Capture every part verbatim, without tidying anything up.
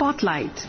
Spotlight.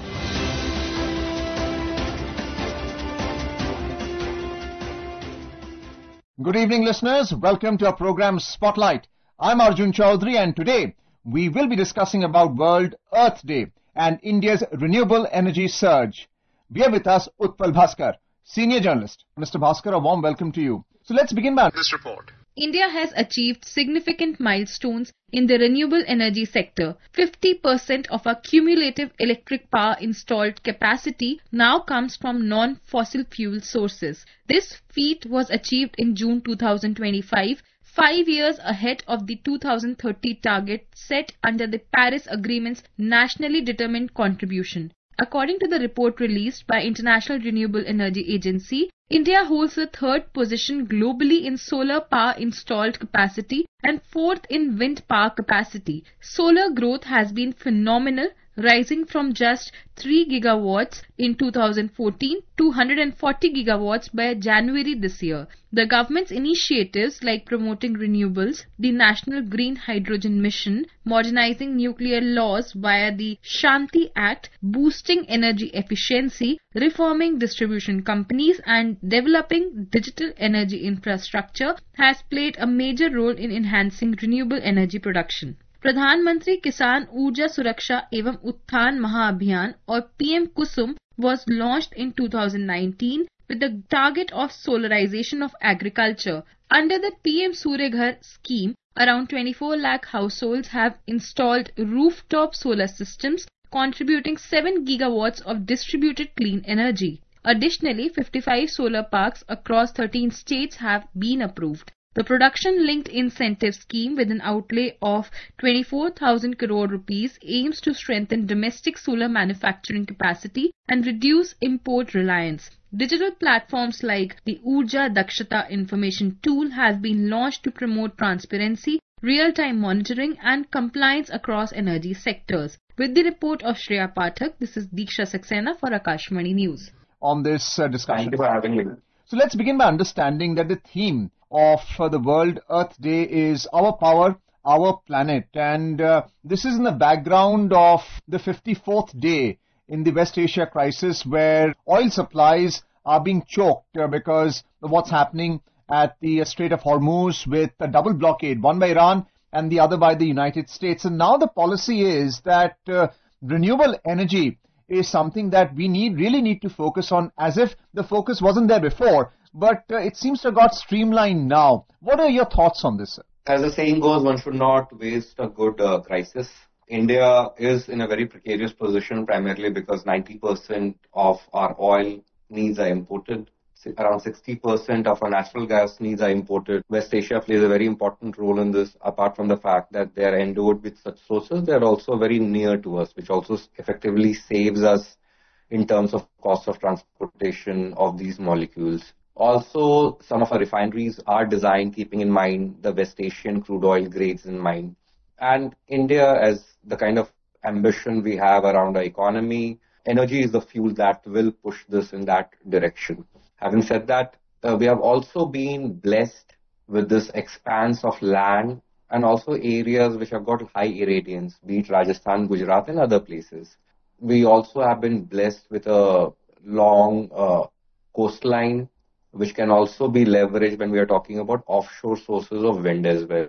Good evening, listeners. Welcome to our program Spotlight. I'm Arjun Chaudhary, and today we will be discussing about World Earth Day and India's renewable energy surge. We have with us Utpal Bhaskar, senior journalist. Mister Bhaskar, a warm welcome to you. So let's begin by this report. India has achieved significant milestones in the renewable energy sector. fifty percent of our cumulative electric power installed capacity now comes from non-fossil fuel sources. This feat was achieved in June two thousand twenty-five, five years ahead of the two thousand thirty target set under the Paris Agreement's nationally determined contribution. According to the report released by International Renewable Energy Agency, India holds the third position globally in solar power installed capacity and fourth in wind power capacity. Solar growth has been phenomenal, rising from just three gigawatts in two thousand fourteen to one hundred forty gigawatts by January this year. The government's initiatives like promoting renewables, the National Green Hydrogen Mission, modernizing nuclear laws via the Shanti Act, boosting energy efficiency, reforming distribution companies and developing digital energy infrastructure has played a major role in enhancing renewable energy production. Pradhan Mantri Kisan Urja Suraksha Evam Utthan Mahabhiyan or P M Kusum was launched in two thousand nineteen with the target of solarization of agriculture. Under the P M Surya Ghar scheme, around twenty-four lakh households have installed rooftop solar systems contributing seven gigawatts of distributed clean energy. Additionally, fifty-five solar parks across thirteen states have been approved. The production-linked incentive scheme with an outlay of twenty-four thousand crore rupees aims to strengthen domestic solar manufacturing capacity and reduce import reliance. Digital platforms like the Urja Dakshata information tool have been launched to promote transparency, real-time monitoring and compliance across energy sectors. With the report of Shreya Pathak, this is Diksha Saxena for Akashvani News. On this uh, discussion. Thank you for having me. So let's begin by understanding that the theme of uh, the World Earth Day is Our Power, Our Planet. And uh, this is in the background of the fifty-fourth day in the West Asia crisis, where oil supplies are being choked uh, because of what's happening at the uh, Strait of Hormuz with a double blockade, one by Iran and the other by the United States. And now the policy is that uh, renewable energy is something that we need really need to focus on, as if the focus wasn't there before. But uh, it seems to have got streamlined now. What are your thoughts on this, sir? As the saying goes, one should not waste a good uh, crisis. India is in a very precarious position, primarily because ninety percent of our oil needs are imported. Around sixty percent of our natural gas needs are imported. West Asia plays a very important role in this, apart from the fact that they are endowed with such sources. They are also very near to us, which also effectively saves us in terms of cost of transportation of these molecules. Also, some of our refineries are designed keeping in mind the West Asian crude oil grades in mind. And India, as the kind of ambition we have around our economy, energy is the fuel that will push this in that direction. Having said that, uh, we have also been blessed with this expanse of land and also areas which have got high irradiance, be it Rajasthan, Gujarat and other places. We also have been blessed with a long uh, coastline, which can also be leveraged when we are talking about offshore sources of wind as well.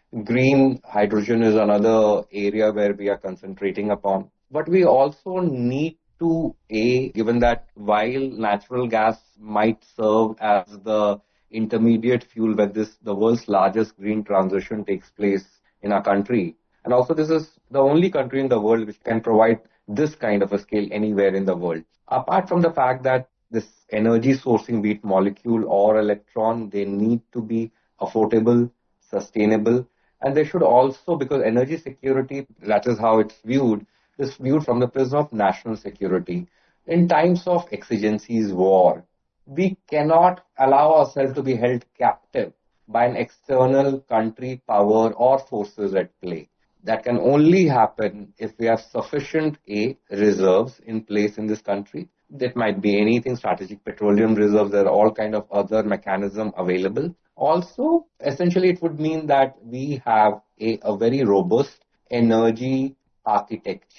Green hydrogen is another area where we are concentrating upon. But we also need to, A, given that while natural gas might serve as the intermediate fuel when this the world's largest green transition takes place in our country, and also this is the only country in the world which can provide this kind of a scale anywhere in the world. Apart from the fact that this energy sourcing, be it molecule or electron, they need to be affordable, sustainable, and they should also, because energy security, that is how it's viewed, is viewed from the prism of national security. In times of exigencies, war, we cannot allow ourselves to be held captive by an external country, power or forces at play. That can only happen if we have sufficient A, reserves in place in this country. That might be anything, strategic petroleum reserves, there are all kind of other mechanisms available. Also, essentially it would mean that we have a, a very robust energy architecture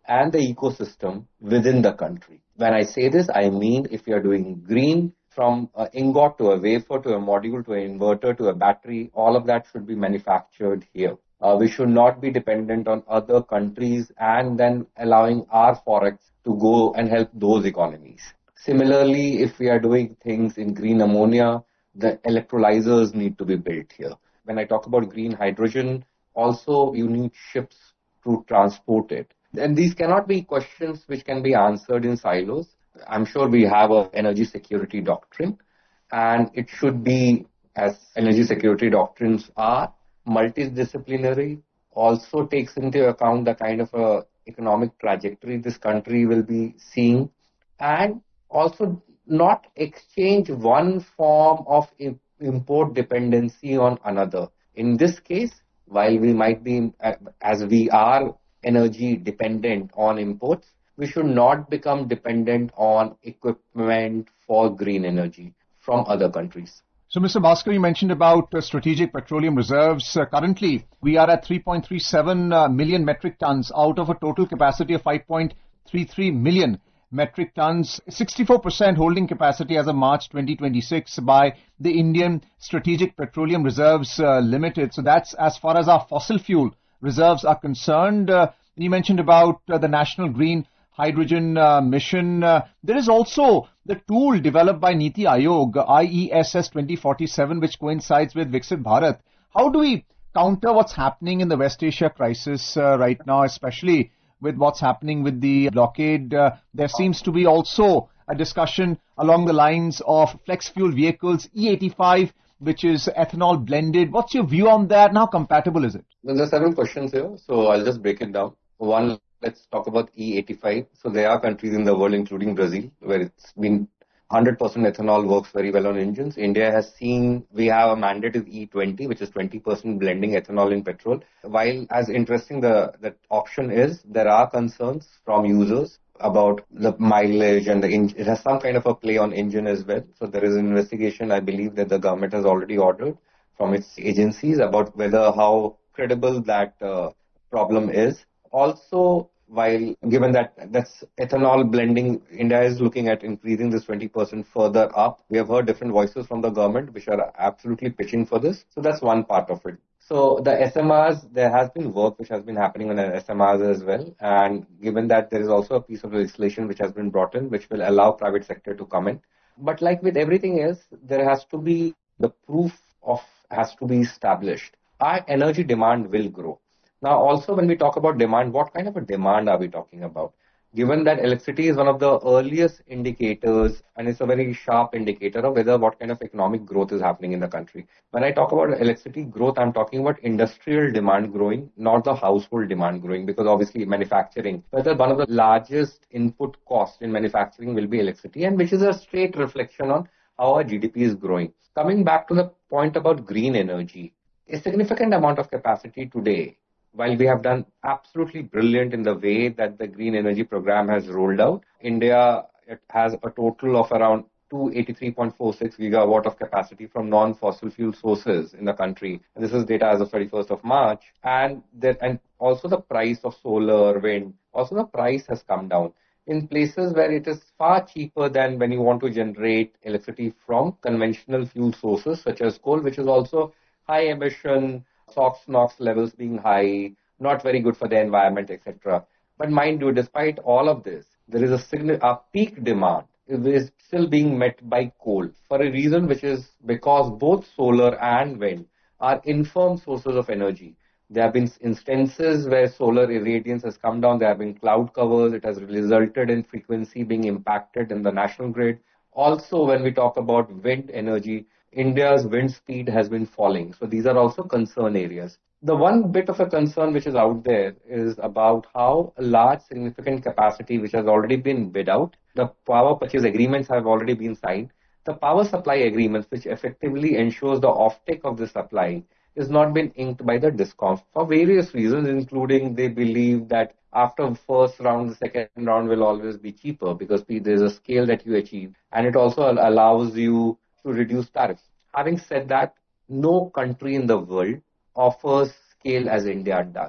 and the ecosystem within the country. When I say this, I mean if you are doing green, from an ingot to a wafer to a module to an inverter to a battery, all of that should be manufactured here. Uh, we should not be dependent on other countries and then allowing our forex to go and help those economies. Similarly, if we are doing things in green ammonia, the electrolyzers need to be built here. When I talk about green hydrogen, also you need ships to transport it. And these cannot be questions which can be answered in silos. I'm sure we have an energy security doctrine, and it should be, as energy security doctrines are, multidisciplinary, also takes into account the kind of a economic trajectory this country will be seeing, and also not exchange one form of import dependency on another. In this case, while we might be, as we are energy dependent on imports, we should not become dependent on equipment for green energy from other countries. So, Mister Bhaskar, you mentioned about uh, strategic petroleum reserves. Uh, currently, we are at three point three seven uh, million metric tons out of a total capacity of five point three three million metric tons, sixty-four percent holding capacity as of March twenty twenty-six by the Indian Strategic Petroleum Reserves uh, Limited. So that's as far as our fossil fuel reserves are concerned. Uh, you mentioned about uh, the National Green Hydrogen uh, Mission. Uh, there is also the tool developed by Niti Aayog, I E S S twenty forty-seven, which coincides with Viksit Bharat. How do we counter what's happening in the West Asia crisis uh, right now, especially with what's happening with the blockade? Uh, there seems to be also a discussion along the lines of flex fuel vehicles, E eighty-five, which is ethanol blended. What's your view on that and how compatible is it? Well, there are several questions here, so I'll just break it down. One, let's talk about E eighty-five. So there are countries in the world, including Brazil, where it's been one hundred percent ethanol works very well on engines. India has seen, we have a mandate is E twenty, which is twenty percent blending ethanol in petrol. While as interesting the that option is, there are concerns from users about the mileage and the engine. It has some kind of a play on engine as well. So there is an investigation, I believe, that the government has already ordered from its agencies about whether how credible that uh, problem is. Also, while given that that's ethanol blending, India is looking at increasing this twenty percent further up. We have heard different voices from the government which are absolutely pitching for this. So that's one part of it. So the S M Rs, there has been work which has been happening on the S M Rs as well. And given that there is also a piece of legislation which has been brought in, which will allow private sector to come in. But like with everything else, there has to be the proof of has to be established. Our energy demand will grow. Now, also when we talk about demand, what kind of a demand are we talking about? Given that electricity is one of the earliest indicators, and it's a very sharp indicator of whether what kind of economic growth is happening in the country. When I talk about electricity growth, I'm talking about industrial demand growing, not the household demand growing, because obviously manufacturing, whether one of the largest input costs in manufacturing will be electricity, and which is a straight reflection on how our G D P is growing. Coming back to the point about green energy, a significant amount of capacity today, while we have done absolutely brilliant in the way that the green energy program has rolled out, India it has a total of around two hundred eighty-three point four six gigawatt of capacity from non-fossil fuel sources in the country. And this is data as of thirty-first of March. And that, and also the price of solar, wind, also the price has come down in places where it is far cheaper than when you want to generate electricity from conventional fuel sources such as coal, which is also high emission, SOx, NOx levels being high, not very good for the environment, et cetera. But mind you, despite all of this, there is a, sign- a peak demand is still being met by coal for a reason which is because both solar and wind are infirm sources of energy. There have been instances where solar irradiance has come down. There have been cloud covers. It has resulted in frequency being impacted in the national grid. Also, when we talk about wind energy, India's wind speed has been falling. So these are also concern areas. The one bit of a concern which is out there is about how a large significant capacity which has already been bid out, the power purchase agreements have already been signed. The power supply agreements which effectively ensures the offtake of the supply is not been inked by the DISCOMs for various reasons, including they believe that after first round, the second round will always be cheaper because there's a scale that you achieve, and it also allows you to reduce tariffs. Having said that, no country in the world offers scale as India does.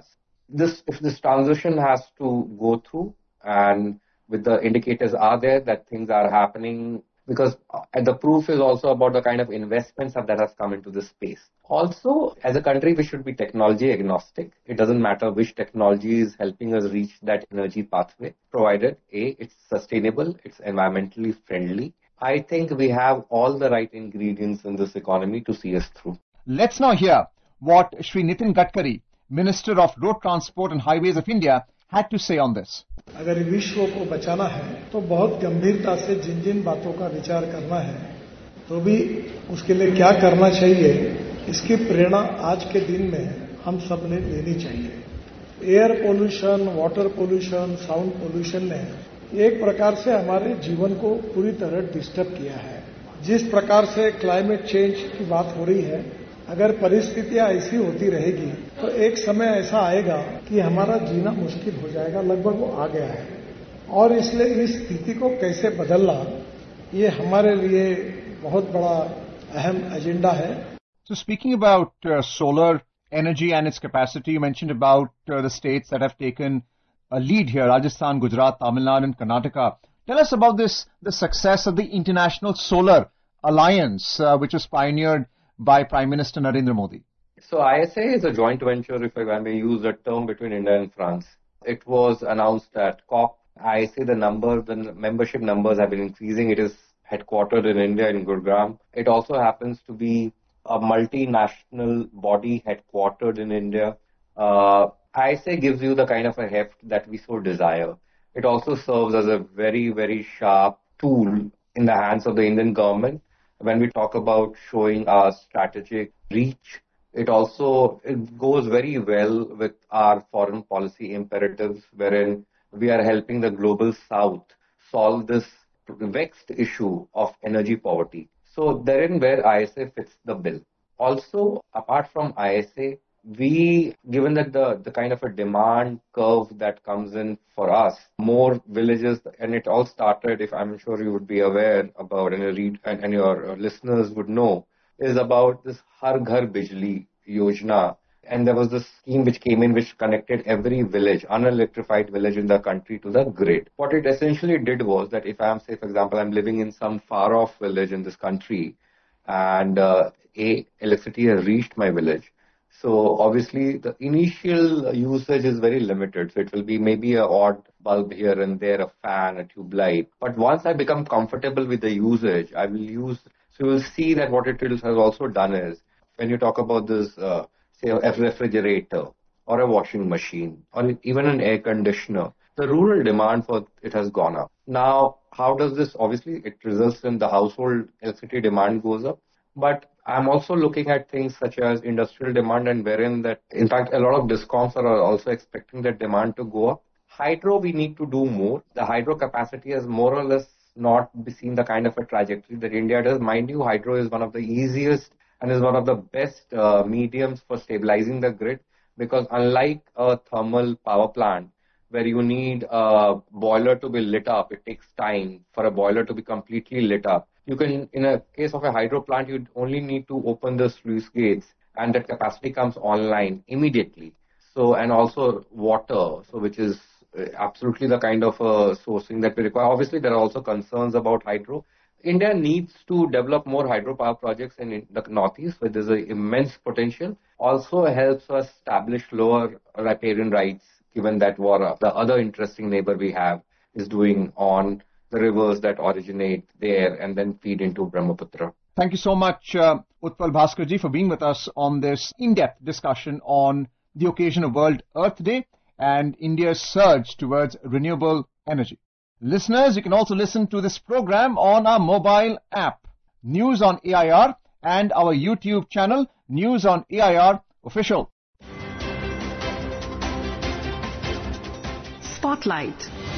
this, if this transition has to go through, and with the indicators are there that things are happening, because the proof is also about the kind of investments that has come into this space. Also, as a country, we should be technology agnostic. It doesn't matter which technology is helping us reach that energy pathway, provided A, it's sustainable, it's environmentally friendly. I think we have all the right ingredients in this economy to see us through. Let's now hear what Shri Nitin Gadkari, Minister of Road Transport and Highways of India, had to say on this. अगर विश्व को बचाना है तो बहुत गंभीरता से जिन जिन बातों का विचार करना है, तो भी उसके लिए क्या करना चाहिए, इसकी प्रेरणा आज के दिन में हम सब ने लेनी चाहिए। Air pollution, water pollution, sound pollution ने एक प्रकार से हमारे जीवन को पूरी तरह डिस्टर्ब किया है। जिस प्रकार से क्लाइमेट चेंज की बात हो रही है, अगर परिस्थितियां ऐसी होती रहेगी तो एक समय ऐसा आएगा कि हमारा जीना मुश्किल हो जाएगा, लगभग वो आ गया है। और इसलिए इस स्थिति को कैसे बदलना, ये हमारे लिए बहुत बड़ा अहम एजेंडा है। So speaking about uh, solar energy and its capacity, you mentioned about uh, the states that have taken a lead here, Rajasthan, Gujarat, Tamil Nadu and Karnataka. Tell us about this, the success of the International Solar Alliance, uh, which was pioneered by Prime Minister Narendra Modi. So I S A is a joint venture, if I may use that term, between India and France. It was announced at COP. I S A, the number, the membership numbers have been increasing. It is headquartered in India, in Gurugram. It also happens to be a multinational body headquartered in India. Uh, I S A gives you the kind of a heft that we so desire. It also serves as a very, very sharp tool in the hands of the Indian government. When we talk about showing our strategic reach, it also it goes very well with our foreign policy imperatives, wherein we are helping the global south solve this vexed issue of energy poverty. So therein where I S A fits the bill. Also, apart from I S A, we, given that the, the kind of a demand curve that comes in for us, more villages, and it all started, if I'm sure you would be aware about, and, read, and, and your listeners would know, is about this Har Ghar Bijli Yojana. And there was this scheme which came in which connected every village, unelectrified village in the country to the grid. What it essentially did was that if I'm, say, for example, I'm living in some far-off village in this country, and uh, a electricity has reached my village, so obviously the initial usage is very limited. So it will be maybe an odd bulb here and there, a fan, a tube light. But once I become comfortable with the usage, I will use, so you will see that what it has also done is, when you talk about this, uh, say a refrigerator or a washing machine or even an air conditioner, the rural demand for it has gone up. Now, how does this, obviously it results in the household electricity demand goes up. But I'm also looking at things such as industrial demand, and wherein that, in fact, a lot of discoms are also expecting that demand to go up. Hydro, we need to do more. The hydro capacity has more or less not seen the kind of a trajectory that India does. Mind you, hydro is one of the easiest and is one of the best uh, mediums for stabilizing the grid, because unlike a thermal power plant, where you need a boiler to be lit up, it takes time for a boiler to be completely lit up. You can, in a case of a hydro plant, you only need to open the sluice gates and that capacity comes online immediately. So, and also water, so which is absolutely the kind of uh, sourcing that we require. Obviously, there are also concerns about hydro. India needs to develop more hydropower projects in the northeast, where there's an immense potential. Also helps us establish lower riparian rights, given that what the other interesting neighbor we have is doing on the rivers that originate there and then feed into Brahmaputra. Thank you so much, uh, Utpal Bhaskarji, for being with us on this in-depth discussion on the occasion of World Earth Day and India's surge towards renewable energy. Listeners, you can also listen to this program on our mobile app, News on A I R, and our YouTube channel, News on A I R Official. Spotlight.